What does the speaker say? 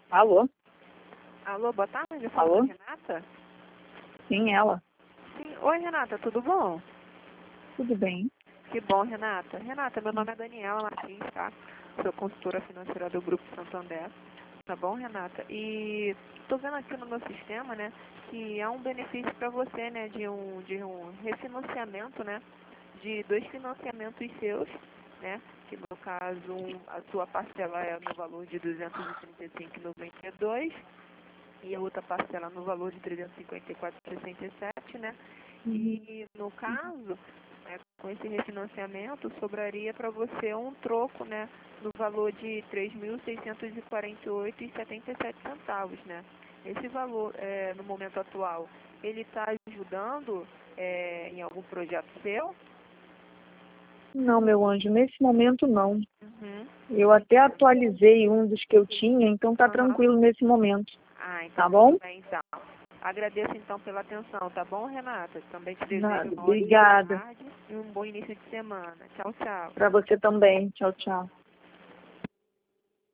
Alô? Alô, boa tarde, eu Alô? falo com a Renata? Sim, ela. Sim. Oi, Renata, tudo bom? Tudo bem? Que bom, Renata. Renata, meu nome é Daniela Martins, tá? Sou consultora financeira do Grupo Santander. Tá bom, Renata? E tô vendo aqui no meu sistema, né, que há um benefício para você, né, de um refinanciamento, né, de 2 financiamentos seus, né, que no caso a sua parcela é no valor de 235,92 e a outra parcela no valor de 354,67, né? E no caso, né, com esse refinanciamento, sobraria para você um troco, né, no valor de 3.648,77 centavos, né? Esse valor, no momento atual, ele está ajudando em algum projeto seu? Não, meu anjo, nesse momento não. Uhum. Eu até atualizei um dos que eu tinha, então tá Aham. tranquilo nesse momento. Ah, então Tá bom? tudo bem, então. Agradeço então pela atenção, tá bom, Renata? Também te Nada. desejo uma ótima Obrigada. tarde e um bom início de semana. Tchau, tchau. Para você também. Tchau, tchau.